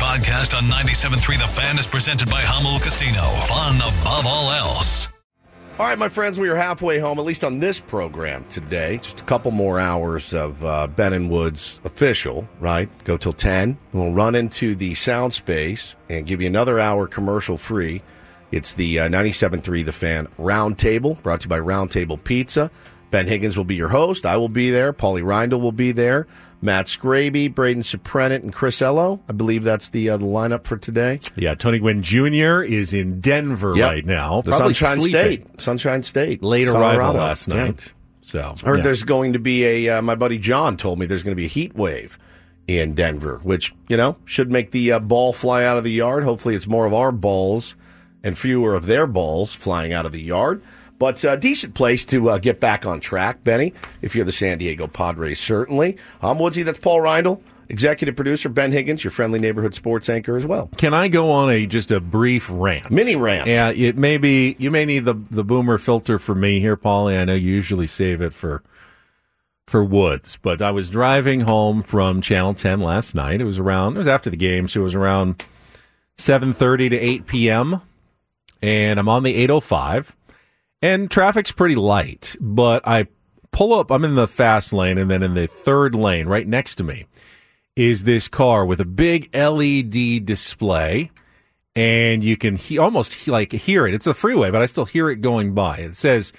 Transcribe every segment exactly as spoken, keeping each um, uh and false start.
podcast on ninety-seven point three The Fan is presented by Hummel Casino. Fun above all else. All right, my friends, we are halfway home, at least on this program today. Just a couple more hours of uh, Ben and Woods official, right? Go till ten. We'll run into the sound space and give you another hour commercial free. It's the uh, ninety-seven point three The Fan Roundtable, brought to you by Roundtable Pizza. Ben Higgins will be your host. I will be there. Paulie Reindl will be there. Matt Scraby, Braden Suprenant, and Chris Ello. I believe that's the, uh, the lineup for today. Yeah, Tony Gwynn Junior is in Denver yep. right now. The Probably Sunshine sleeping. State. Sunshine State. Late Colorado. arrival last night. Yeah. So I heard yeah. there's going to be a, uh, my buddy John told me there's going to be a heat wave in Denver, which, you know, should make the uh, ball fly out of the yard. Hopefully it's more of our balls and fewer of their balls flying out of the yard. But a uh, decent place to uh, get back on track, Benny, if you're the San Diego Padres, certainly. I'm Woodsy, that's Paul Reindl, executive producer, Ben Higgins, your friendly neighborhood sports anchor as well. Can I go on a just a brief rant? Mini rant. Yeah, it may be, you may need the, the boomer filter for me here, Paulie. I know you usually save it for for Woods. But I was driving home from Channel ten last night. It was around, it was after the game, so it was around seven thirty to eight p.m., and I'm on the eight oh five. And traffic's pretty light, but I pull up, I'm in the fast lane, and then in the third lane, right next to me, is this car with a big L E D display, and you can he- almost he- like hear it. It's a freeway, but I still hear it going by. It says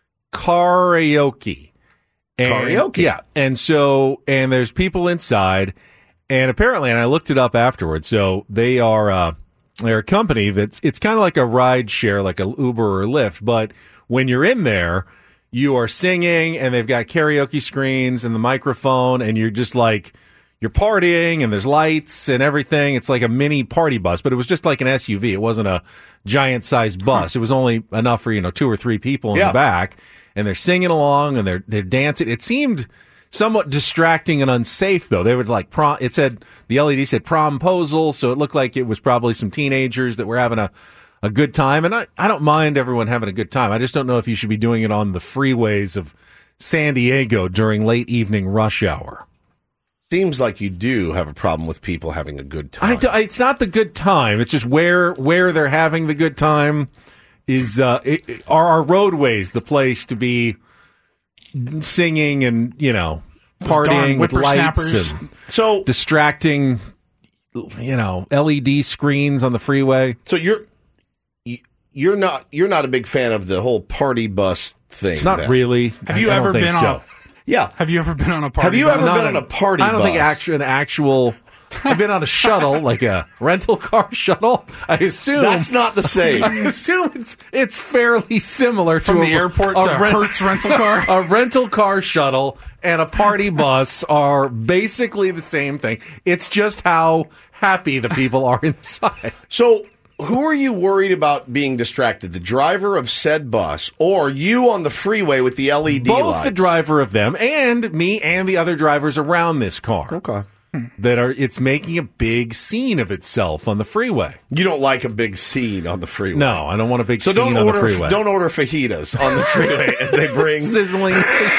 karaoke. And, Karaoke? Yeah, and so, and there's people inside, and apparently, and I looked it up afterwards, so they are, uh, they're a company that's, it's kind of like a ride share, like a Uber or Lyft, but when you're in there, you are singing, and they've got karaoke screens and the microphone, and you're just like, you're partying, and there's lights and everything. It's like a mini party bus, but it was just like an S U V. It wasn't a giant-sized bus. It was only enough for, you know, two or three people in yeah. the back, and they're singing along, and they're they're dancing. It seemed somewhat distracting and unsafe, though. They would like prom. It said the L E D said promposal, so it looked like it was probably some teenagers that were having a, a good time. And I, I don't mind everyone having a good time. I just don't know if you should be doing it on the freeways of San Diego during late evening rush hour. Seems like you do have a problem with people having a good time. I do, it's not the good time. It's just where where they're having the good time is uh, it, it, are our roadways the place to be singing and, you know, partying with lights and so distracting, you know, L E D screens on the freeway. So you're you're not you're not a big fan of the whole party bus thing. Not then. really. Have you I ever don't think been so. on? A, yeah. Have you ever been on a party? Have you bus? ever Not been on a party? I don't bus? think actually an actual. I've been on a shuttle, like a rental car shuttle. I assume That's not the same. I assume it's it's fairly similar From to the a, airport a to Hertz rental car. A rental car shuttle and a party bus are basically the same thing. It's just how happy the people are inside. So, who are you worried about being distracted? The driver of said bus, or you on the freeway with the L E D Both lights? the driver of them and me and the other drivers around this car. Okay. That are it's making a big scene of itself on the freeway. You don't like a big scene on the freeway. No, I don't want a big So scene don't on order the freeway. don't order fajitas on the freeway as they bring Sizzling.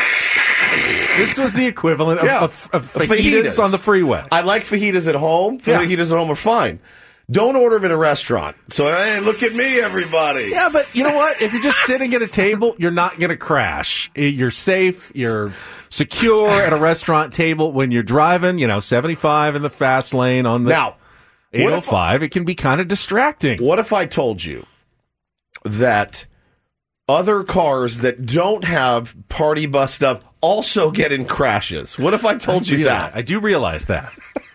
This was the equivalent of, Yeah. of, of fajitas, on the freeway. I like fajitas at home. Yeah. Fajitas at home are fine. Don't order them in a restaurant. So, hey, look at me, everybody. Yeah, but you know what? If you're just sitting at a table, you're not going to crash. You're safe. You're secure at a restaurant table. When you're driving, you know, seventy-five in the fast lane on the Now, eight oh five, it can be kind of distracting. What if I told you that other cars that don't have party bus stuff also get in crashes? What if I told you Yeah, that? I do realize that.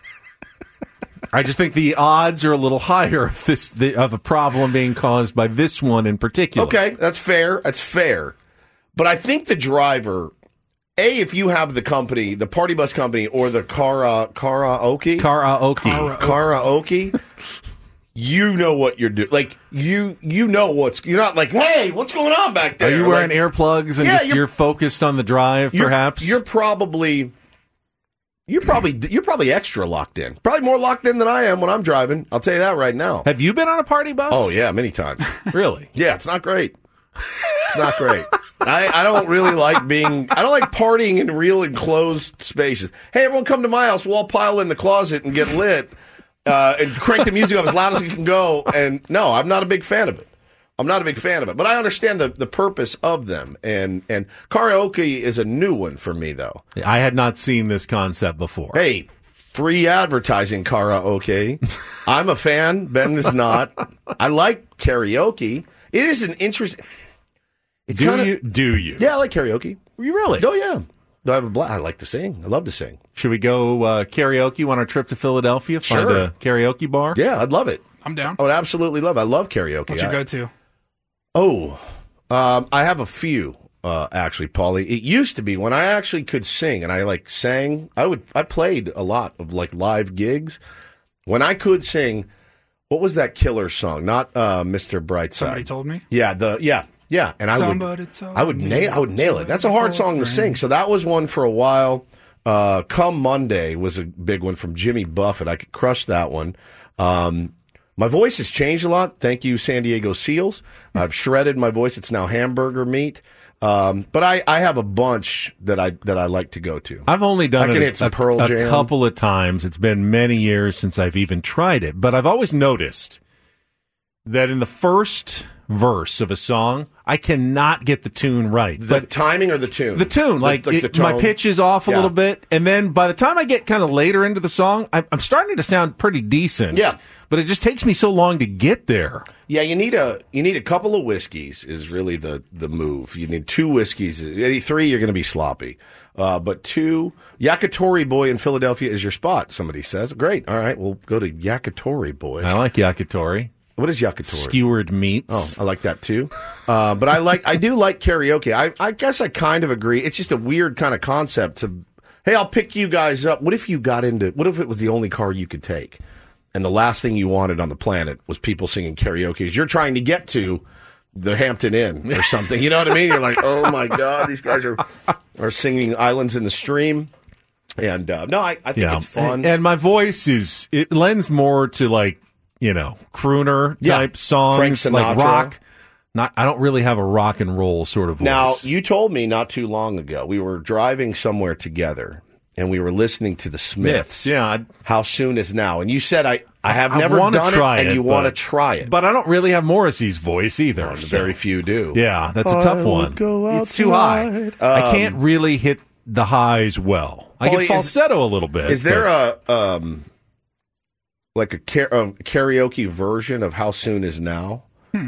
I just think the odds are a little higher of this the, of a problem being caused by this one in particular. Okay, that's fair. That's fair. But I think the driver, A, if you have the company, the party bus company, or the kara, karaoke, Karaoke. karaoke, you know what you're doing. Like, you you know what's, you're not like, hey, what's going on back there? Are you wearing like, earplugs and Yeah, just you're- you're, focused on the drive, you're, perhaps? You're probably... You're probably you're probably extra locked in. Probably more locked in than I am when I'm driving. I'll tell you that right now. Have you been on a party bus? Oh yeah, many times. Really? Yeah, it's not great. It's not great. I, I don't really like being. I don't like partying in real enclosed spaces. Hey, everyone, come to my house. We'll all pile in the closet and get lit. uh, and crank the music up as loud as it can go. And no, I'm not a big fan of it. I'm not a big fan of it, but I understand the, the purpose of them. And and karaoke is a new one for me, though. I had not seen this concept before. Hey, free advertising karaoke. I'm a fan. Ben is not. I like karaoke. It is an interesting. It's do kinda, you? Do you? Yeah, I like karaoke. You really? Oh yeah. I have a bla- I like to sing. I love to sing. Should we go uh, karaoke on our trip to Philadelphia? Find Sure. a karaoke bar? Yeah, I'd love it. I'm down. I would absolutely love it. I love karaoke. What's your I- go-to? Oh, um, I have a few, uh, actually, Paulie. It used to be when I actually could sing and I like sang, I would, I played a lot of like live gigs. When I could sing, what was that killer song? Not, uh, Mister Brightside. Somebody told me. Yeah, the, yeah, yeah. And I Somebody would, told I would me nail, I would nail it. That's a hard song to sing. So that was one for a while. Uh, Come Monday was a big one from Jimmy Buffett. I could crush that one. Um, My voice has changed a lot. Thank you, San Diego Seals. I've shredded my voice. It's now hamburger meat. Um, but I, I have a bunch that I that I like to go to. I've only done I can it hit some a, Pearl a Jam. couple of times. It's been many years since I've even tried it. But I've always noticed that in the first verse of a song, I cannot get the tune right. The but timing or the tune? The tune, like, like it, the my tone? pitch is off a Yeah. little bit, and then by the time I get kind of later into the song, I'm, I'm starting to sound pretty decent. Yeah. But it just takes me so long to get there. Yeah, you need a you need a couple of whiskeys is really the, the move. You need two whiskeys. Any three, you're going to be sloppy. Uh, but two, Yakitori Boy in Philadelphia is your spot. Somebody says, great. All right, we'll go to Yakitori Boy. I like yakitori. What is Yakitori? Skewered meats. Oh, I like that too. Uh, but I like, I do like karaoke. I, I guess I kind of agree. It's just a weird kind of concept to, hey, I'll pick you guys up. What if you got into, what if it was the only car you could take? And the last thing you wanted on the planet was people singing karaoke as you're trying to get to the Hampton Inn or something. You know what I mean? You're like, oh my God, these guys are, are singing Islands in the Stream. And, uh, no, I, I think Yeah. it's fun. And, and my voice is, it lends more to like, you know, crooner type Yeah. songs, Frank Sinatra. like rock. Not, I don't really have a rock and roll sort of voice. Now, you told me not too long ago, we were driving somewhere together and we were listening to the Smiths. Myths, yeah. I, How Soon Is Now? And you said, I, I have I never wanna done try it, and it, you want to but- try it. but I don't really have Morrissey's voice either. so- Very few do. Yeah, that's a tough I one. would go out It's too high. tonight. I Um, can't really hit the highs well. I Paulie, get is- falsetto a little bit. Is there but- a, um, like a, car- a karaoke version of How Soon Is Now?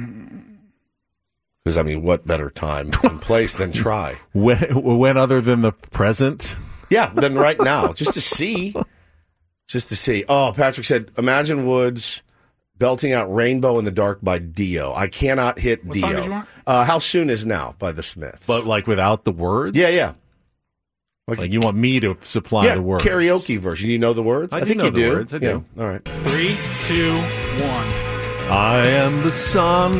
Because, I mean, what better time and place than try? when, when other than the present? Yeah, then right now, just to see. Just to see. Oh, Patrick said, Imagine Woods belting out Rainbow in the Dark by Dio. I cannot hit What Dio. song did you want? Uh, How Soon Is Now by the Smiths. But like without the words? yeah, yeah. Like you want me to supply yeah, the words? karaoke version. You know the words? I do think know you the do. words. I Yeah. do. All right. Three, two, one. I am the sun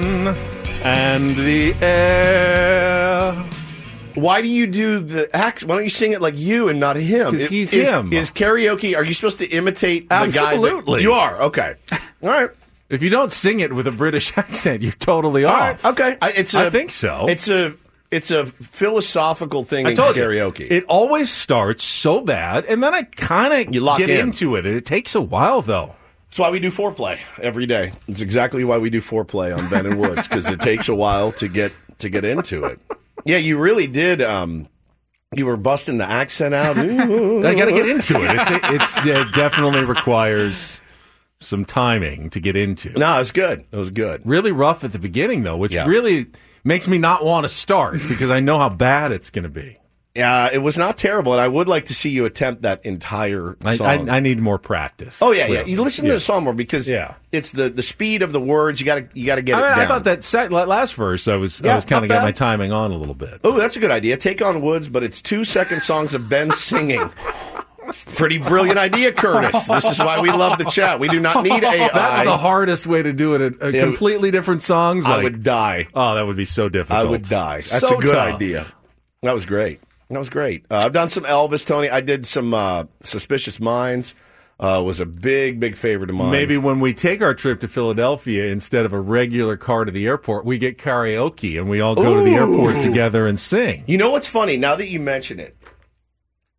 and the air. Why do you do the act? Why don't you sing it like you and not him? 'Cause It- he's is, him. Is karaoke? Are you supposed to imitate the guy? that- Absolutely. you are. Okay. All right. If you don't sing it with a British accent, you're totally All off. right. Okay. I, it's. A, I think so. It's a. It's a philosophical thing I in told karaoke. you, it always starts so bad, and then I kind You of lock get in. into it, and it takes a while, though. That's why we do foreplay every day. It's exactly why we do foreplay on Ben and Woods, because it takes a while to get to get into it. Yeah, you really did. Um, you were busting the accent out. I got to get into it. It's, it's it definitely requires some timing to get into. No, it was good. It was good. Really rough at the beginning, though, which Yeah. really makes me not want to start because I know how bad it's going to be. Yeah, it was not terrible, and I would like to see you attempt that entire I, song. I, I need more practice. oh yeah, yeah. Really. You listen to Yeah. the song more because Yeah. it's the, the speed of the words. You got to you got to get I, it mean, down. I thought that sec- last verse, I was I Yeah, was kind not of getting bad. my timing on a little bit. Oh, that's a good idea. Take on Woods, but it's two second songs of Ben singing. Pretty brilliant idea, Curtis. This is why we love the chat. We do not need A I. That's the hardest way to do it. A, a Yeah, completely different songs. I like- would die. Oh, that would be so difficult. I would die. That's So a good tough. idea. That was great. That was great. Uh, I've done some Elvis, Tony. I did some uh, Suspicious Minds. Uh, was a big, big favorite of mine. Maybe when we take our trip to Philadelphia, instead of a regular car to the airport, we get karaoke and we all go to the Ooh. airport together and sing. You know what's funny? Now that you mention it,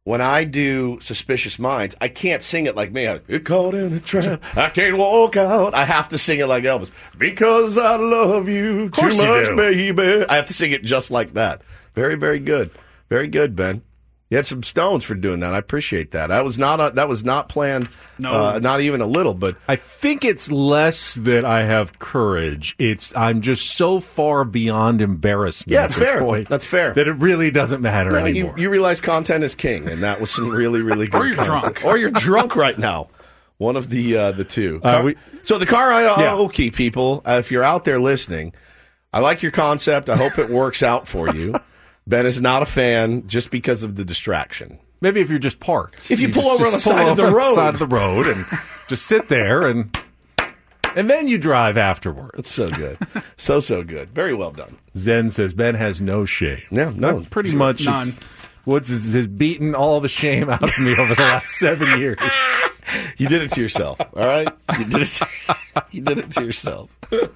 when I do Suspicious Minds, I can't sing it like me. I get caught in a trap. I can't walk out. I have to sing it like Elvis. Because I love you too course you much, do. baby. I have to sing it just like that. Very, very good. Very good, Ben. You had some stones for doing that. I appreciate that. That was not a, that was not planned, No. uh, not even a little, but I think it's less that I have courage. It's I'm just so far beyond embarrassment Yeah, at it's this fair. point. That's fair. That it really doesn't matter no, you, anymore. you realize content is king, and that was some really, really good Or you're content. drunk. Or you're drunk right now. One of the uh, the two. Uh, Car- we- so the car Yeah. karaoke people, uh, if you're out there listening, I like your concept. I hope it works out for you. Ben is not a fan just because of the distraction. Maybe if you're just parked. If you pull just- over on just the pull side of the over on road. side of the road and just sit there and and then you drive afterwards. It's so good. so, so good. Very well done. Zen says Ben has no shame. Yeah, no. That's pretty much None. it's- Woods has, has beaten all the shame out of me over the last seven years. You did it to yourself, all right? You did it to, you did it to yourself.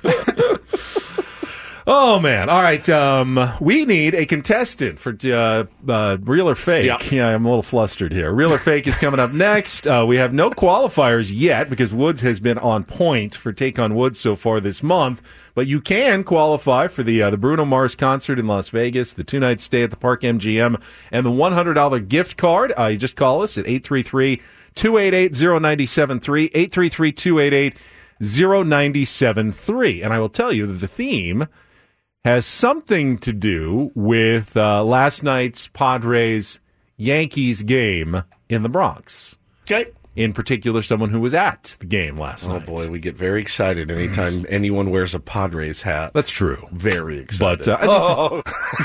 Oh, man. All right. Um, we need a contestant for uh, uh, Real or Fake. Yep. Yeah, I'm a little flustered here. Real or Fake is coming up next. Uh, we have no qualifiers yet because Woods has been on point for Take on Woods so far this month. But you can qualify for the uh, the Bruno Mars concert in Las Vegas, the two-night stay at the Park M G M, and the one hundred dollars gift card. Uh, you just call us at eight three three, two eight eight, zero nine seven three, eight three three, two eight eight, zero nine seven three. And I will tell you that the theme has something to do with uh, last night's Padres-Yankees game in the Bronx. Okay. In particular, someone who was at the game last Oh, night. boy, we get very excited anytime anyone wears a Padres hat. That's true. Very excited. But uh,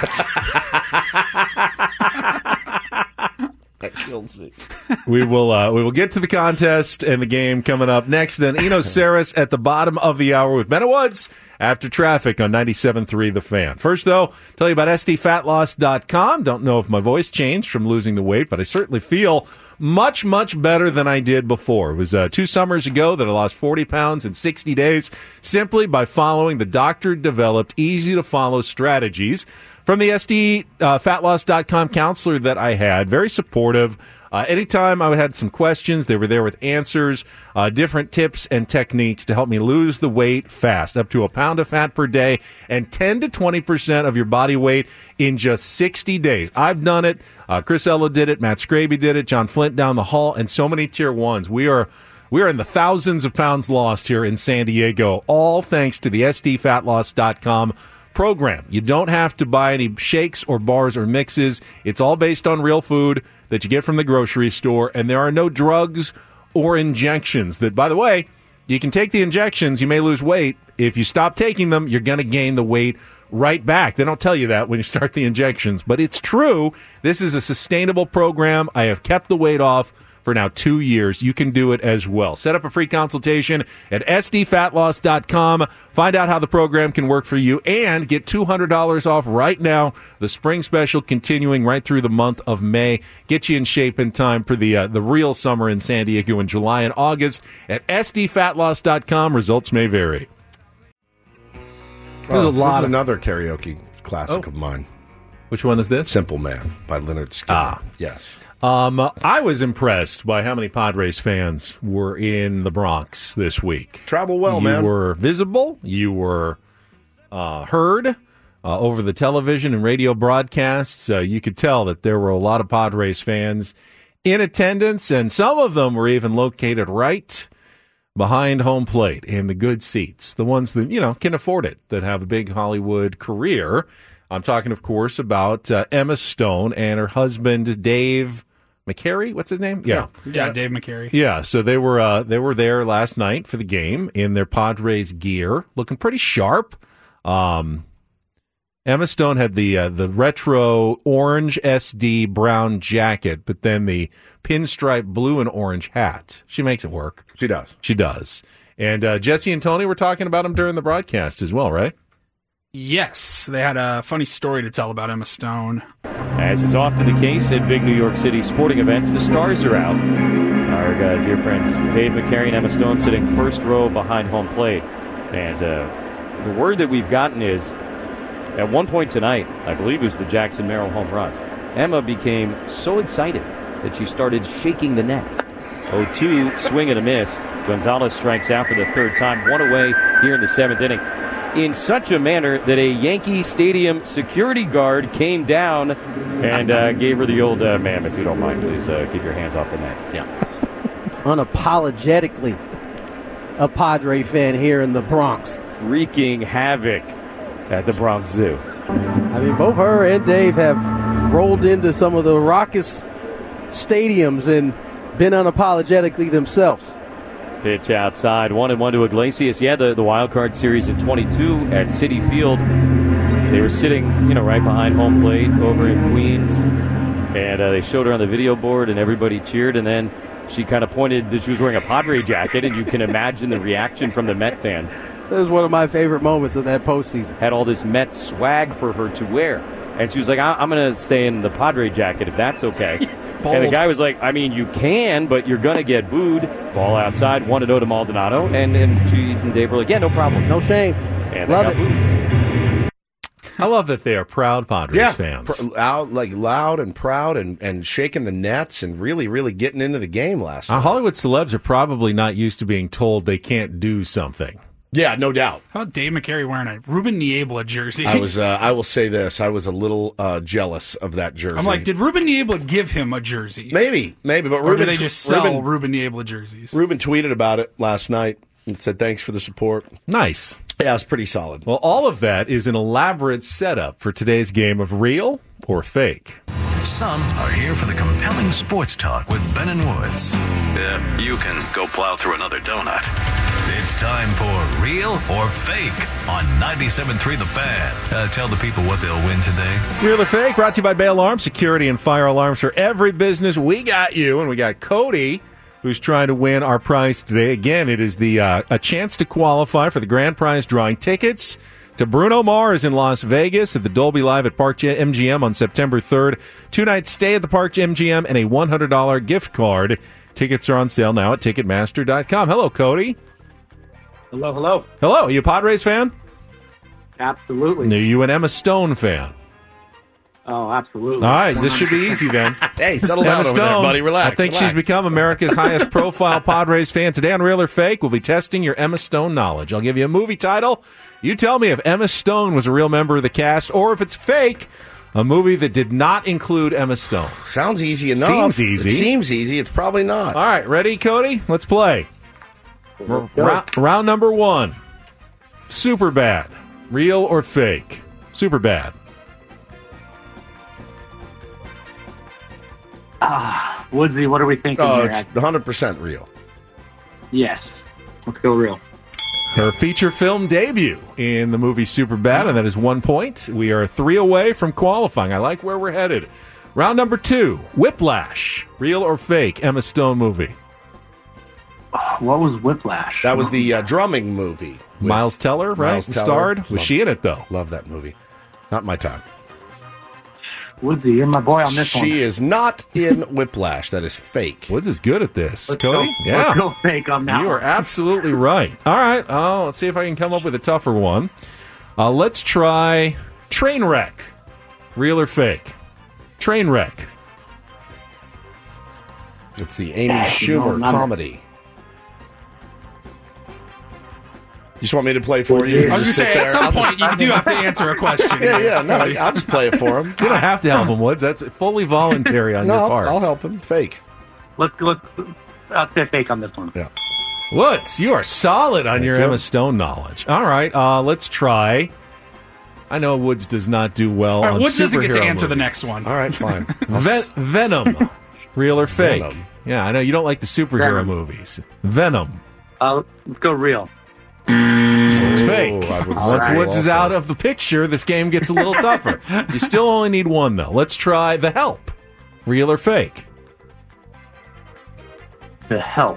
that kills me. we will uh, we will get to the contest and the game coming up next. Then Eno Saris at the bottom of the hour with Bennett Woods after traffic on ninety-seven point three The Fan. First, though, tell you about S D fat loss dot com. Don't know if my voice changed from losing the weight, but I certainly feel much, much better than I did before. It was uh, two summers ago that I lost forty pounds in sixty days simply by following the doctor-developed, easy-to-follow strategies from the S D fat loss dot com counselor that I had. Very supportive. Uh, anytime I had some questions, they were there with answers, uh, different tips and techniques to help me lose the weight fast, up to a pound of fat per day and ten to twenty percent of your body weight in just sixty days. I've done it. Uh, Chris Ella did it. Matt Scraby did it. John Flint down the hall, and so many tier ones. We are we are in the thousands of pounds lost here in San Diego, all thanks to the S D fat loss dot com program. You don't have to buy any shakes or bars or mixes. It's all based on real food that you get from the grocery store, and there are no drugs or injections that, by the way, you can take the injections, you may lose weight. If you stop taking them, you're going to gain the weight right back. They don't tell you that when you start the injections, but it's true. This is a sustainable program. I have kept the weight off for now two years. You can do it as well. Set up a free consultation at S D fat loss dot com. Find out how the program can work for you and get two hundred dollars off right now. The spring special continuing right through the month of May. Get you in shape in time for the uh, the real summer in San Diego in July and August at S D fat loss dot com. Results may vary. There's Oh, a lot This is of- another karaoke classic Oh. of mine. Which one is this? Simple Man by Leonard Skinner. Ah. Yes. Um, I was impressed by how many Padres fans were in the Bronx this week. Travel well, you man. You were visible. You were uh, heard uh, over the television and radio broadcasts. Uh, you could tell that there were a lot of Padres fans in attendance, and some of them were even located right behind home plate in the good seats, the ones that, you know, can afford it, that have a big Hollywood career. I'm talking, of course, about uh, Emma Stone and her husband, Dave McCary. What's his name? Yeah. Yeah, Dave McCary. Yeah, so they were uh, they were there last night for the game in their Padres gear, looking pretty sharp. Um, Emma Stone had the uh, the retro orange S D brown jacket, but then the pinstripe blue and orange hat. She makes it work. She does. She does. And uh, Jesse and Tony were talking about him during the broadcast as well, right? Yes, they had a funny story to tell about Emma Stone. As is often the case at big New York City sporting events, the stars are out. Our uh, dear friends Dave McCary and Emma Stone sitting first row behind home plate. And uh, the word that we've gotten is, at one point tonight, I believe it was the Jackson Merrill home run, Emma became so excited that she started shaking the net. oh two, swing and a miss. Gonzalez strikes out for the third time, one away here in the seventh inning, in such a manner that a Yankee Stadium security guard came down and uh, gave her the old, uh, ma'am, if you don't mind, please uh, keep your hands off the net. Yeah. Unapologetically a Padre fan here in the Bronx. Wreaking havoc at the Bronx Zoo. I mean, both her and Dave have rolled into some of the raucous stadiums and been unapologetically themselves. Pitch outside, one and one to Iglesias. Yeah, the, the wild card series in twenty-two at Citi Field. They were sitting, you know, right behind home plate over in Queens, and uh, they showed her on the video board, and everybody cheered. And then she kind of pointed that she was wearing a Padre jacket, and you can imagine the reaction from the Met fans. That was one of my favorite moments of that postseason. Had all this Met swag for her to wear, and she was like, I- "I'm going to stay in the Padre jacket if that's okay." Bold. And the guy was like, I mean, you can, but you're going to get booed. Ball outside, one to oh to Maldonado. And, and she and Dave were like, yeah, no problem. No shame. And Love got it. booed. I love that they are proud Padres Yeah, fans. pr- out, like loud and proud and, and shaking the nets and really, really getting into the game last Uh, night. Hollywood celebs are probably not used to being told they can't do something. Yeah, no doubt. How about Dave McCary wearing a Ruben Niebla jersey? I was. Uh, I will say this: I was a little uh, jealous of that jersey. I'm like, did Ruben Niebla give him a jersey? maybe, maybe, but Or Ruben, do they just sell Ruben, Ruben Niebla jerseys? Ruben tweeted about it last night and said thanks for the support. Nice. Yeah, it's pretty solid. Well, all of that is an elaborate setup for today's game of real or fake. Some are here for the compelling sports talk with Ben and Woods. Yeah, you can go plow through another donut. It's time for Real or Fake on ninety-seven point three The Fan. Uh, tell the people what they'll win today. Real or fake, brought to you by Bay Alarm, security and fire alarms for every business. We got you, and we got Cody, who's trying to win our prize today. Again, it is the uh, a chance to qualify for the grand prize drawing tickets to Bruno Mars in Las Vegas at the Dolby Live at Park M G M on September third. Two nights stay at the Park M G M and a one hundred dollars gift card. Tickets are on sale now at Ticketmaster dot com. Hello, Cody. Hello, hello. Hello, are you a Padres fan? Absolutely. Are you an Emma Stone fan? Oh, absolutely. All right, this should be easy then. Hey, settle down Emma over Stone, there, buddy. Relax. I think relax. she's become America's highest profile Padres fan. Today on Real or Fake, we'll be testing your Emma Stone knowledge. I'll give you a movie title. You tell me if Emma Stone was a real member of the cast or if it's fake, a movie that did not include Emma Stone. Sounds easy enough. Seems easy. It seems easy. It's probably not. All right, ready, Cody? Let's play. Let's go. Round, round number one. Super bad. Real or fake? Super bad. Ah, Woodsy, what are we thinking Oh, here? it's one hundred percent real. Yes. Let's go real. Her feature film debut in the movie Superbad, and that is one point. We are three away from qualifying. I like where we're headed. Round number two, Whiplash. Real or fake? Emma Stone movie. What was Whiplash? That was the uh, drumming movie. with Miles Teller, right? Miles Teller. Starred. Was Love- she in it, though? Love that movie. Not my time. Woodsy, you're my boy on this She one. is not in Whiplash. That is fake. Woods is good at this. Let's Cody? go, Yeah. Let's go fake on that You are one. absolutely right. All right. Oh, let's see if I can come up with a tougher one. Uh, let's try Trainwreck. Real or fake? Trainwreck. It's the Amy Back, you know, Schumer not- comedy. You just want me to play for you? I was going to Just sit say, at there? some I'll point, just- you do have to answer a question. Yeah, yeah. No, I'll just play it for him. You don't have to help him, Woods. That's fully voluntary on No, your I'll, part. I'll help him. Fake. Let's go. Let's, I'll say fake on this one. Yeah. Woods, you are solid on Thank your you. Emma Stone knowledge. All right, uh, let's try. I know Woods does not do well All right, on Woods doesn't get to superhero answer the movies. next one. All right, fine. Ven- Venom. Real or fake? Venom. Yeah, I know you don't like the superhero Venom. movies. Venom. Uh, let's go real. It's fake. I would Once say Woods is also. out of the picture, this game gets a little tougher. You still only need one, though. Let's try The Help. Real or fake? The help.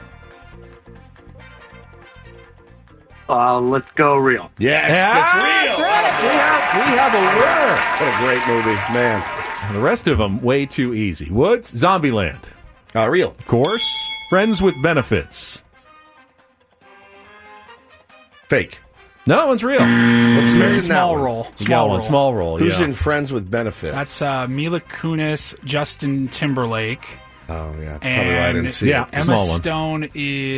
Uh, let's go real. Yes, Yeah, it's real. that's it. We have, we have a winner. What a great movie, man. The rest of them, way too easy. Woods, Zombieland. Uh, real. Of course. Friends with Benefits. Fake. No, that one's real. What's Very who's in that small one? role. You got Small one. role. Small role, Who's yeah. in Friends with Benefits? That's uh, Mila Kunis, Justin Timberlake, Oh, yeah. Probably And why I didn't see Yeah. it. Emma Small one. Stone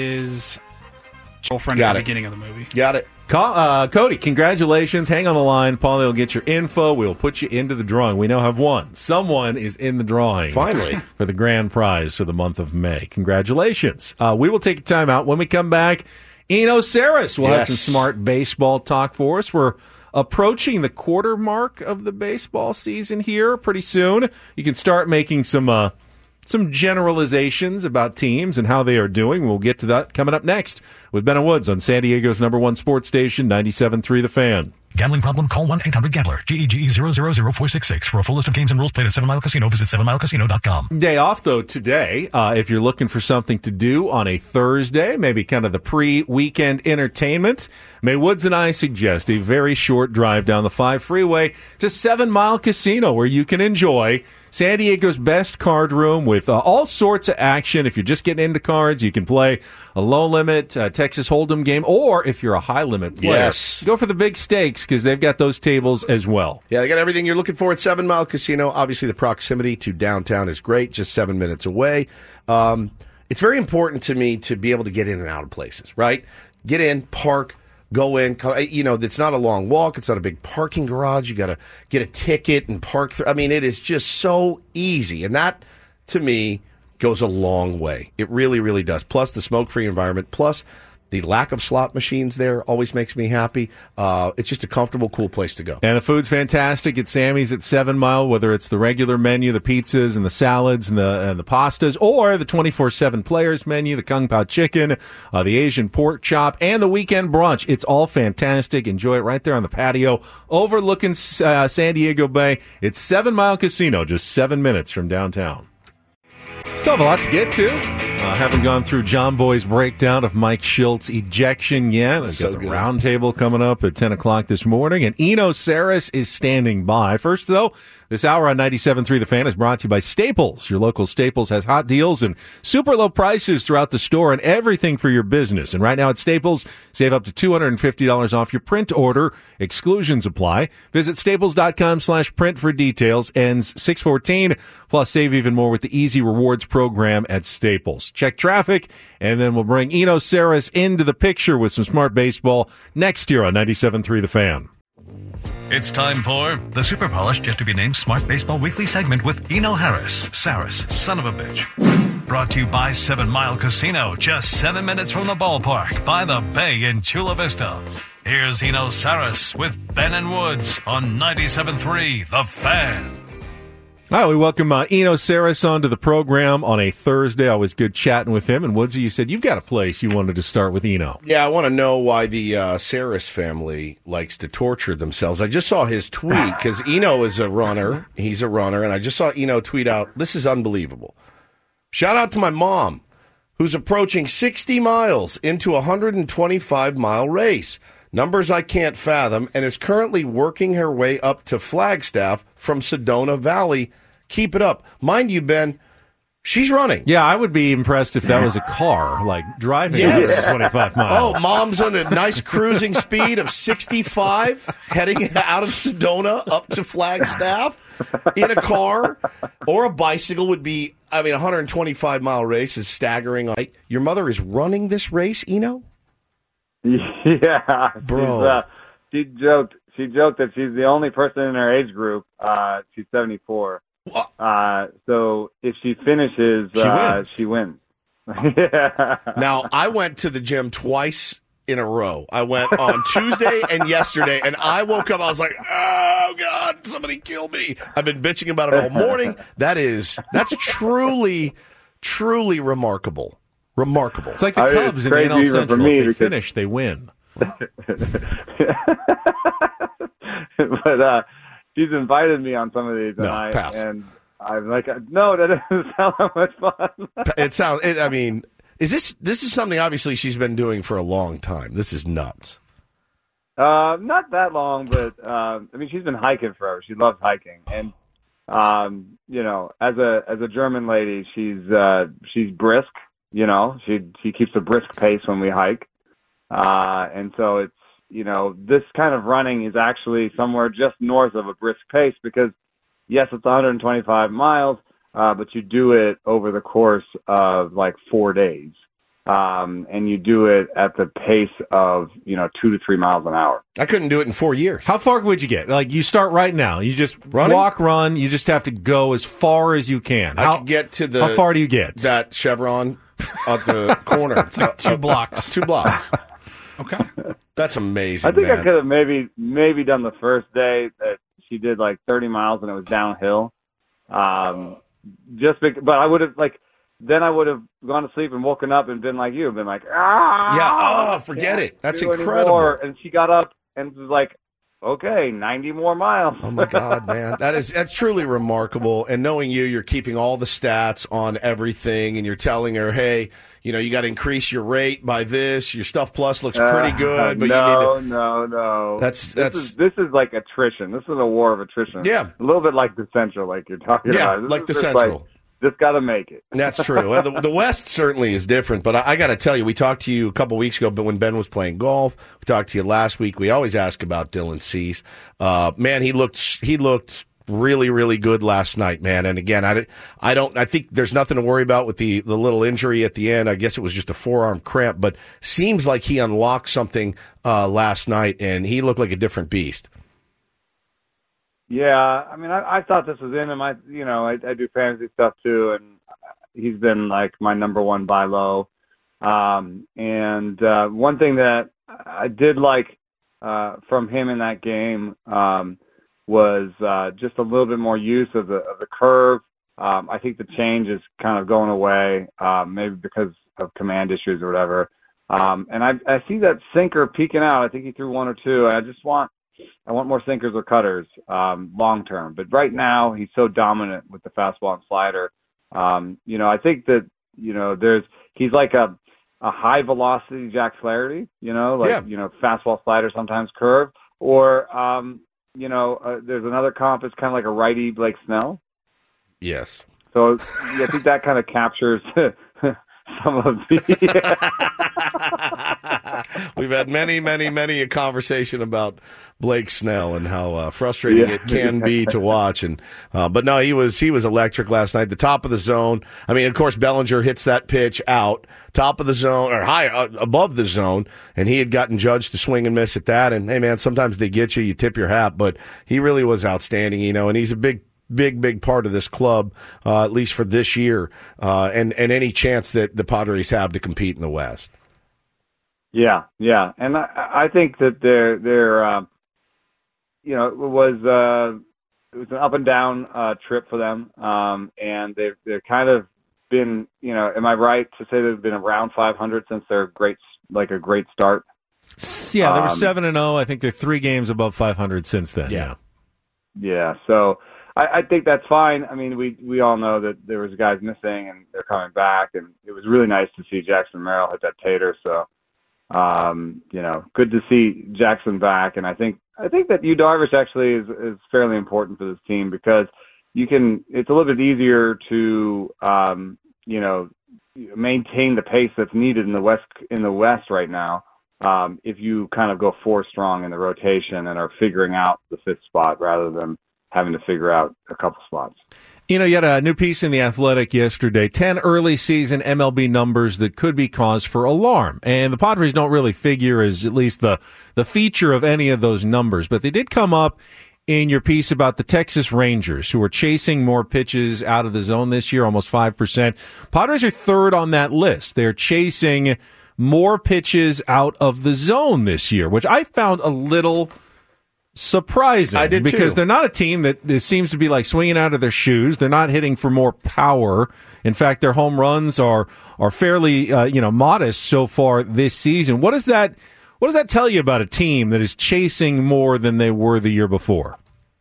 is girlfriend Got at the it. beginning of the movie. Got it. Call, uh, Cody, congratulations. Hang on the line. Paulie will get your info. We'll put you into the drawing. We now have one. Someone is in the drawing. Finally. For the grand prize for the month of May. Congratulations. Uh, we will take a time out. When we come back, Eno Saris will Yes. have some smart baseball talk for us. We're approaching the quarter mark of the baseball season here pretty soon. You can start making some uh, some generalizations about teams and how they are doing. We'll get to that coming up next with Ben and Woods on San Diego's number one sports station, ninety-seven point three The Fan. Gambling problem? Call one eight hundred gambler. G E G E zero zero zero four six six. For a full list of games and rules, play at Seven Mile Casino. Visit seven mile casino dot com. Day off, though, today. Uh, if you're looking for something to do on a Thursday, maybe kind of the pre-weekend entertainment, May Woods and I suggest a very short drive down the five freeway to Seven Mile Casino, where you can enjoy San Diego's best card room with uh, all sorts of action. If you're just getting into cards, you can play a low-limit uh, Texas Hold'em game, or if you're a high-limit player, Yes. go for the big stakes because they've got those tables as well. Yeah, they got everything you're looking for at Seven Mile Casino. Obviously, the proximity to downtown is great, just seven minutes away. Um, it's very important to me to be able to get in and out of places, right? Get in, park, go in. co- You know, it's not a long walk. It's not a big parking garage. You got to get a ticket and park. Th- I mean, it is just so easy. And that, to me, goes a long way. It really, really does. Plus, the smoke-free environment. Plus, the lack of slot machines there always makes me happy. Uh, it's just a comfortable, cool place to go. And the food's fantastic at Sammy's at Seven Mile, whether it's the regular menu, the pizzas and the salads and the and the pastas, or the twenty-four seven players menu, the Kung Pao chicken, uh, the Asian pork chop, and the weekend brunch. It's all fantastic. Enjoy it right there on the patio overlooking uh, San Diego Bay. It's Seven Mile Casino, just seven minutes from downtown. Still have a lot to get to. Uh, haven't gone through John Boy's breakdown of Mike Schilt's ejection yet. I've So got the good. roundtable coming up at ten o'clock this morning, and Eno Saris is standing by. First, though, this hour on ninety-seven point three The Fan is brought to you by Staples. Your local Staples has hot deals and super low prices throughout the store and everything for your business. And right now at Staples, save up to two hundred fifty dollars off your print order. Exclusions apply. Visit staples.com slash print for details. Ends six fourteen. Plus, save even more with the Easy Rewards program at Staples. Check traffic, and then we'll bring Eno Saris into the picture with some smart baseball next year on ninety-seven point three The Fan. It's time for the super polished, yet to be named Smart Baseball Weekly segment with Eno Harris, Saris, son of a bitch. Brought to you by Seven Mile Casino, just seven minutes from the ballpark by the bay in Chula Vista. Here's Eno Saris with Ben and Woods on ninety-seven point three The Fan. All right, we welcome uh, Eno Saris onto the program on a Thursday. Always good chatting with him. And Woodsy, you said you've got a place you wanted to start with Eno. Yeah, I want to know why the uh, Saris family likes to torture themselves. I just saw his tweet because Eno is a runner. He's a runner, and I just saw Eno tweet out, "This is unbelievable. Shout out to my mom, who's approaching sixty miles into a one hundred twenty-five mile race. Numbers I can't fathom, and is currently working her way up to Flagstaff from Sedona Valley. Keep it up." Mind you, Ben, she's running. Yeah, I would be impressed if that was a car, like driving Yes. one hundred twenty-five miles. Oh, mom's on a nice cruising speed of sixty-five, heading out of Sedona up to Flagstaff in a car or a bicycle would be, I mean, a one hundred twenty-five mile race is staggering. Your mother is running this race, Eno? Yeah, Bro. She's, uh, she joked. She joked that she's the only person in her age group. Uh, she's seventy-four. Uh, so if she finishes, She uh, wins. she wins. Yeah. Now, I went to the gym twice in a row. I went on Tuesday and yesterday, and I woke up, I was like, oh, God, somebody kill me. I've been bitching about it all morning. That is, that's truly, truly remarkable. Remarkable. It's like the I mean, Cubs it's in the crazy N L even for Central. me If they because- finish, they win. But uh, she's invited me on some of these, and, No, I, pass. and I'm like, no, that doesn't sound that much fun. It sounds, it, I mean, is this, this is something obviously she's been doing for a long time. This is nuts. Uh, not that long, but uh, I mean, she's been hiking forever. She loves hiking, and um, you know, as a as a German lady, she's uh, she's brisk. You know, she she keeps a brisk pace when we hike, uh, and so it's you know, this kind of running is actually somewhere just north of a brisk pace because yes, it's one hundred twenty-five miles, uh, but you do it over the course of like four days. Um, and you do it at the pace of, you know, two to three miles an hour. I couldn't do it in four years. How far would you get? Like, you start right now. You just Running? walk, run. You just have to go as far as you can. How, I could get to the... How far do you get? That Chevron at the corner. It's like two uh, blocks. Two blocks. Okay. That's amazing, I think man. I could have maybe maybe done the first day that she did like thirty miles and it was downhill. Um, just because, but I would have, like... Then I would have gone to sleep and woken up and been like you, been like, ah, yeah, oh, forget it. That's incredible. Anymore. And she got up and was like, okay, ninety more miles. Oh my God, man, that is that's truly remarkable. And knowing you, you're keeping all the stats on everything, and you're telling her, hey, you know, you got to increase your rate by this. Your Stuff Plus looks pretty good, uh, but no, you need to. No, no, That's this that's is this is like attrition. This is a war of attrition. Yeah, a little bit like the Central, like you're talking yeah, about. This like the just Central. Like, just got to make it. That's true. Well, the, the West certainly is different, but I, I got to tell you, we talked to you a couple weeks ago, but when Ben was playing golf, we talked to you last week. We always ask about Dylan Cease. Uh, man, he looked he looked really, really good last night, man. And again, I, I don't, I think there's nothing to worry about with the the little injury at the end. I guess it was just a forearm cramp, but seems like he unlocked something uh, last night, and he looked like a different beast. Yeah, I mean, I, I thought this was in him. I, you know, I, I do fantasy stuff too, and he's been like my number one buy low. Um, and uh, one thing that I did like uh, from him in that game um, was uh, just a little bit more use of the of the curve. Um, I think the change is kind of going away, um, maybe because of command issues or whatever. Um, and I, I see that sinker peeking out. I think he threw one or two. And I just want. I want more sinkers or cutters um, long term. But right now, he's so dominant with the fastball and slider. Um, you know, I think that, you know, there's he's like a, a high velocity Jack Flaherty, you know, like, yeah. you know, fastball, slider, sometimes curve. Or, um, you know, uh, there's another comp that's kind of like a righty Blake Snell. Yes. So yeah, I think that kind of captures some of the. We've had many, many, many a conversation about Blake Snell and how uh, frustrating yeah. it can be to watch. And uh, but no, he was he was electric last night. The top of the zone. I mean, of course, Bellinger hits that pitch out top of the zone or high uh, above the zone, and he had gotten judged to swing and miss at that. And hey, man, sometimes they get you. You tip your hat, but he really was outstanding. You know, and he's a big. Big, big part of this club, uh, at least for this year, uh, and, and any chance that the Padres have to compete in the West. Yeah, yeah. And I, I think that they're, they're uh, you know, it was, uh, it was an up and down uh, trip for them. Um, and they've, they've kind of been, you know, am I right to say they've been around five hundred since their great, like a great start? Yeah, they were seven and oh. I think they're three games above five hundred since then. Yeah. Yeah. So, I think that's fine. I mean, we we all know that there was guys missing and they're coming back, and it was really nice to see Jackson Merrill hit that tater. So, um, you know, good to see Jackson back. And I think I think that Yu Darvish actually is is fairly important for this team because you can. It's a little bit easier to um, you know maintain the pace that's needed in the West in the West right now. Um, if you kind of go four strong in the rotation and are figuring out the fifth spot rather than having to figure out a couple spots. You know, you had a new piece in The Athletic yesterday, ten early season M L B numbers that could be cause for alarm. And the Padres don't really figure as at least the, the feature of any of those numbers, but they did come up in your piece about the Texas Rangers, who are chasing more pitches out of the zone this year, almost five percent. Padres are third on that list. They're chasing more pitches out of the zone this year, which I found a little surprising. I did too. Because they're not a team that, that seems to be like swinging out of their shoes. They're not hitting for more power. In fact, their home runs are are fairly uh, you know modest so far this season. What does that what does that tell you about a team that is chasing more than they were the year before?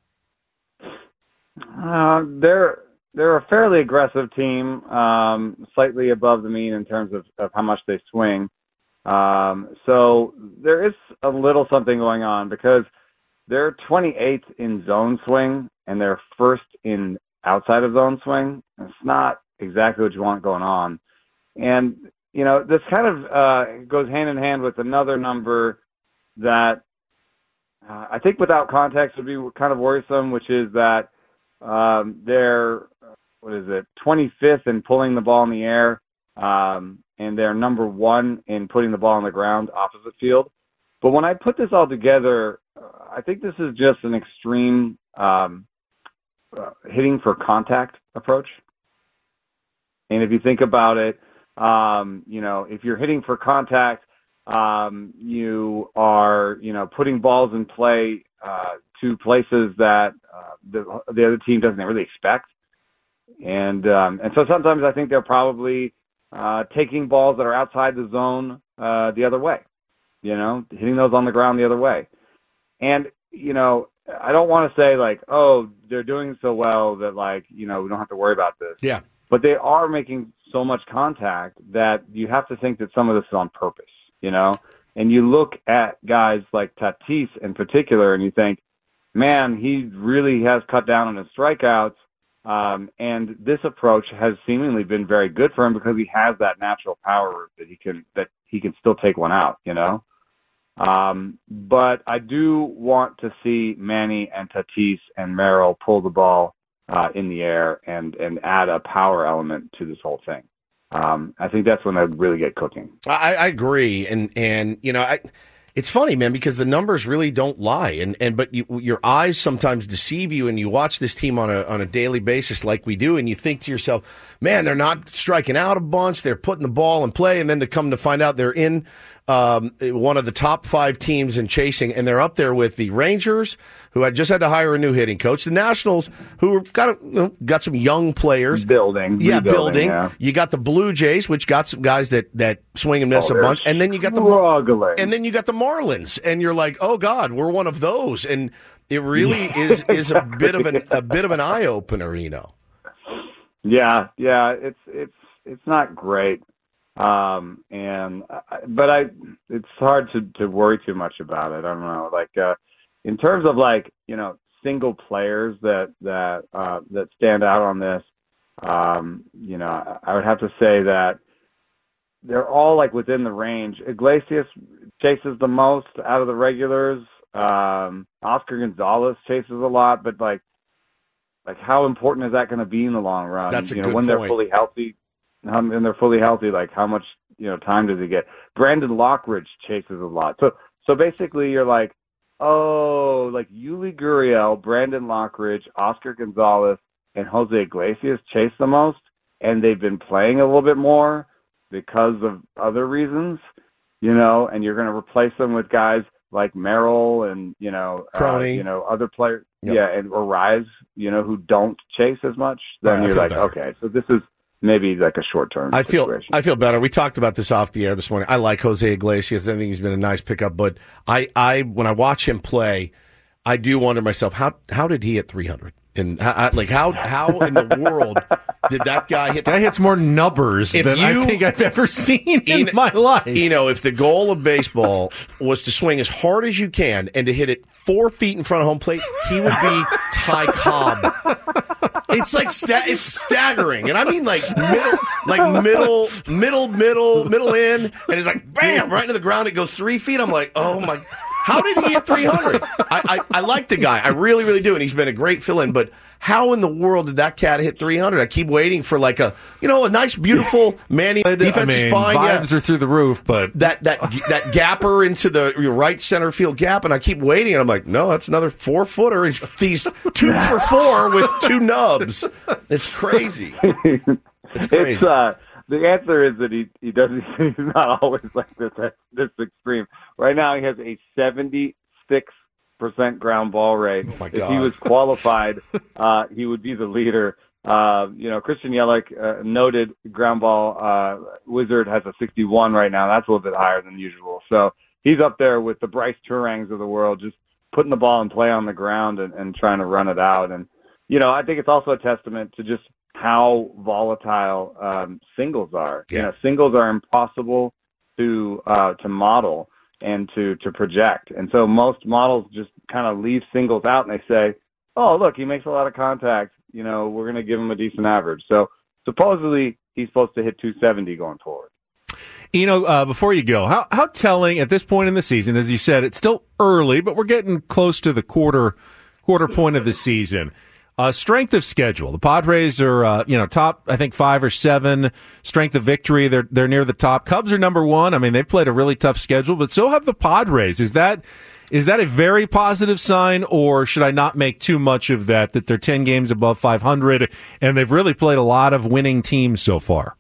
Uh, they're they're a fairly aggressive team, um, slightly above the mean in terms of, of how much they swing. Um, so there is a little something going on because they're twenty-eighth in zone swing, and they're first in outside of zone swing. It's not exactly what you want going on. And, you know, this kind of uh, goes hand in hand with another number that uh, I think without context would be kind of worrisome, which is that um, their what is it, twenty-fifth in pulling the ball in the air, um, and they're number one in putting the ball on the ground opposite field. But when I put this all together, uh, I think this is just an extreme um, uh, hitting for contact approach. And if you think about it, um, you know, if you're hitting for contact, um, you are, you know, putting balls in play uh, to places that uh, the, the other team doesn't really expect. And um, and so sometimes I think they're probably uh, taking balls that are outside the zone uh, the other way, you know, hitting those on the ground the other way. And, you know, I don't want to say like, oh, they're doing so well that, like, you know, we don't have to worry about this. Yeah. But they are making so much contact that you have to think that some of this is on purpose, you know? And you look at guys like Tatis in particular and you think, man, he really has cut down on his strikeouts. Um, and this approach has seemingly been very good for him because he has that natural power that he can, that he can still take one out, you know? Um, but I do want to see Manny and Tatis and Merrill pull the ball uh, in the air and, and add a power element to this whole thing. Um, I think that's when I'd really get cooking. I, I agree. And, and, you know, I, it's funny, man, because the numbers really don't lie. And, and, but you, your eyes sometimes deceive you and you watch this team on a, on a daily basis like we do. And you think to yourself, man, they're not striking out a bunch. They're putting the ball in play. And then to come to find out they're in, um, one of the top five teams in chasing. And they're up there with the Rangers, who had just had to hire a new hitting coach, the Nationals, who got, you know, got some young players. Building. Yeah, building. Yeah. You got the Blue Jays, which got some guys that, that swing and miss Oh, a bunch. And then you got the, struggling. and then you got the Marlins. And you're like, oh God, we're one of those. And it really is, is a bit of an, a bit of an eye opener, you know. Yeah, yeah, it's it's it's not great, um, and but I it's hard to, to worry too much about it. I don't know, like uh, in terms of like you know single players that that uh, that stand out on this. Um, you know, I would have to say that they're all like within the range. Iglesias chases the most out of the regulars. Um, Oscar Gonzalez chases a lot, but like. Like, how important is that going to be in the long run? That's a you know, good when point. they're fully healthy, um, and they're fully healthy, like how much you know time does he get? Brandon Lockridge chases a lot. So, so basically, you're like, oh, like Yuli Gurriel, Brandon Lockridge, Oscar Gonzalez, and Jose Iglesias chase the most, and they've been playing a little bit more because of other reasons, you know. And you're going to replace them with guys like Merrill and you know, uh, you know, other players. Yep. Yeah, and or Rise, you know, who don't chase as much, then right, you're like, better. okay, so this is maybe like a short term. I feel situation. I feel better. We talked about this off the air this morning. I like Jose Iglesias. I think he's been a nice pickup, but I, I when I watch him play, I do wonder myself how how did he hit three hundred? And how, like how how in the world did that guy hit? That hits more numbers if than you, I think I've ever seen in you, my life. You know, if the goal of baseball was to swing as hard as you can and to hit it four feet in front of home plate, he would be Ty Cobb. It's like sta- it's staggering, and I mean like middle, like middle, middle, middle, middle in, and it's like bam, right into the ground. It goes three feet. I'm like, oh my. How did he hit three hundred? I, I, I like the guy. I really, really do. And he's been a great fill-in. But how in the world did that cat hit three hundred? I keep waiting for like a, you know, a nice, beautiful Manny defense I mean, is fine. Vibes yeah. are through the roof, but that that that gapper into the right center field gap, and I keep waiting, and I'm like, no, that's another four footer. He's he's two for four with two nubs. It's crazy. It's crazy. It's uh. The answer is that he he doesn't. He's not always like this at this extreme. Right now, he has a seventy-six percent ground ball rate. Oh my if God. he was qualified, uh, he would be the leader. Uh, you know, Christian Yelich, uh, noted ground ball uh, wizard, has a sixty-one right now. That's a little bit higher than usual. So he's up there with the Bryce Turangs of the world, just putting the ball in play on the ground and, and trying to run it out. And you know, I think it's also a testament to just how volatile um, singles are. Yeah. You know, singles are impossible to uh, to model and to, to project. And so most models just kind of leave singles out and they say, oh, look, he makes a lot of contact. You know, we're going to give him a decent average. So supposedly he's supposed to hit two seventy going forward. You know, uh, before you go, how how telling at this point in the season, as you said, it's still early, but we're getting close to the quarter quarter point of the season. Uh, strength of schedule. The Padres are, uh, you know, top, I think, five or seven. Strength of victory, they're they're near the top. Cubs are number one. I mean, they've played a really tough schedule, but so have the Padres. Is that is that a very positive sign, or should I not make too much of that, that they're ten games above five hundred, and they've really played a lot of winning teams so far?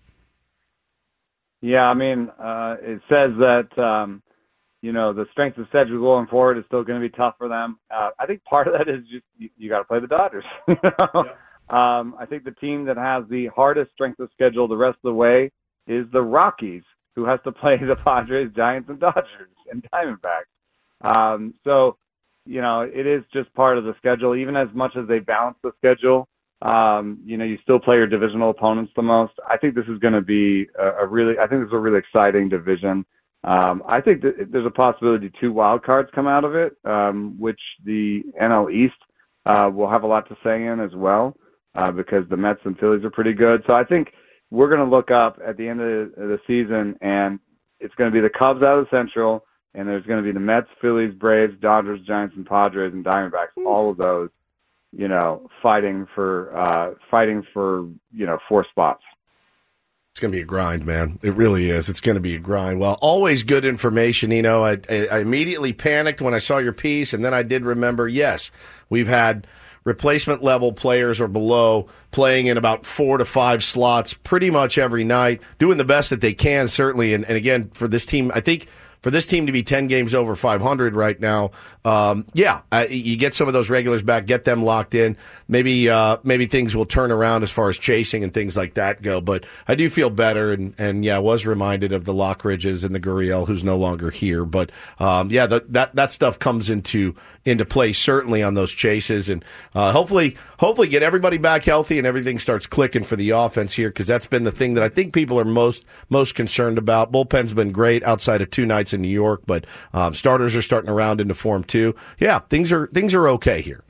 Yeah, I mean, uh, it says that, um, you know, the strength of schedule going forward is still going to be tough for them. Uh, I think part of that is just you, you got to play the Dodgers. You know? Yeah. Um, I think the team that has the hardest strength of schedule the rest of the way is the Rockies, who has to play the Padres, Giants, and Dodgers and Diamondbacks. Um, so, you know, it is just part of the schedule. Even as much as they balance the schedule, um, you know, you still play your divisional opponents the most. I think this is going to be a, a really, I think this is a really exciting division. Um, I think that there's a possibility two wild cards come out of it, um, which the N L East uh, will have a lot to say in as well, uh, because the Mets and Phillies are pretty good. So I think we're going to look up at the end of the season, and it's going to be the Cubs out of the Central, and there's going to be the Mets, Phillies, Braves, Dodgers, Giants, and Padres and Diamondbacks. All of those, you know, fighting for uh, fighting for you know four spots. It's going to be a grind, man. It really is. It's going to be a grind. Well, always good information. You know, I, I immediately panicked when I saw your piece, and then I did remember, yes, we've had replacement level players or below playing in about four to five slots pretty much every night, doing the best that they can, certainly. And, and again, for this team, I think for this team to be ten games over five hundred right now, um, yeah, uh, you get some of those regulars back, get them locked in. Maybe uh, maybe things will turn around as far as chasing and things like that go. But I do feel better, and, and yeah, I was reminded of the Lockridges and the Gurriel, who's no longer here. But um, yeah, the, that that stuff comes into into play certainly on those chases, and uh, hopefully hopefully get everybody back healthy and everything starts clicking for the offense here, because that's been the thing that I think people are most most concerned about. Bullpen's been great outside of two nights in New York, but um, starters are starting to round into form too. Yeah, things are things are okay here.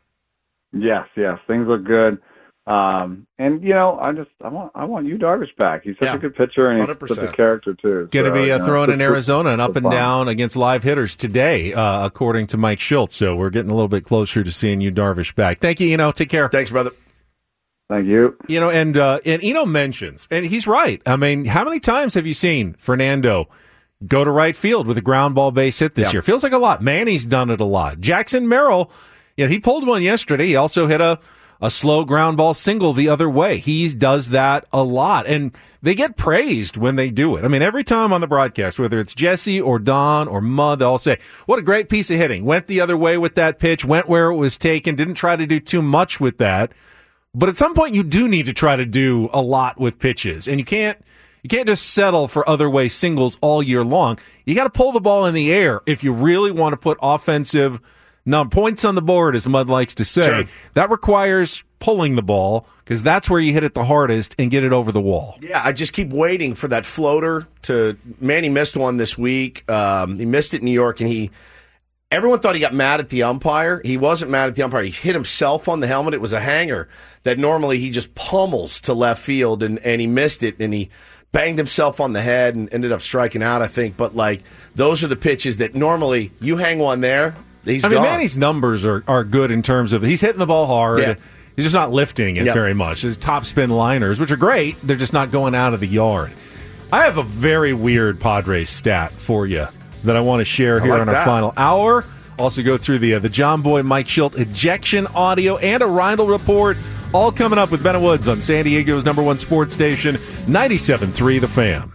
Yes, yes, things look good. Um, and you know, I just I want I want Yu Darvish back. He's such yeah, a good pitcher, and one hundred percent. he's such a character too. Going to so, be uh, you know, throwing in it's, Arizona and up and fun. down against live hitters today, uh, according to Mike Schultz. So we're getting a little bit closer to seeing Yu Darvish back. Thank you, Eno. Take care. Thanks, brother. Thank you. You know, and uh, and Eno mentions, and he's right. I mean, how many times have you seen Fernando go to right field with a ground ball base hit this yeah. year? Feels like a lot. Manny's done it a lot. Jackson Merrill, you know, he pulled one yesterday. He also hit a, a slow ground ball single the other way. He does that a lot, and they get praised when they do it. I mean, every time on the broadcast, whether it's Jesse or Don or Mud, they'll say, what a great piece of hitting. Went the other way with that pitch, went where it was taken, didn't try to do too much with that. But at some point, you do need to try to do a lot with pitches, and you can't You can't just settle for other way singles all year long. You got to pull the ball in the air if you really want to put offensive num- points on the board, as Mud likes to say. Sure. That requires pulling the ball, because that's where you hit it the hardest and get it over the wall. Yeah, I just keep waiting for that floater to. Manny missed one this week. Um, he missed it in New York, and he. Everyone thought he got mad at the umpire. He wasn't mad at the umpire. He hit himself on the helmet. It was a hanger that normally he just pummels to left field, and, and he missed it, and he banged himself on the head and ended up striking out, I think. But, like, those are the pitches that normally you hang one there, he's I gone. mean, Manny's numbers are, are good in terms of he's hitting the ball hard. Yeah. He's just not lifting it yep. very much. His top spin liners, which are great, they're just not going out of the yard. I have a very weird Padres stat for you that I want to share here like in our that. final hour. Also go through the uh, the John Boy Mike Schilt ejection audio and a Reindl report. All coming up with Ben and Woods on San Diego's number one sports station, ninety-seven point three The Fan.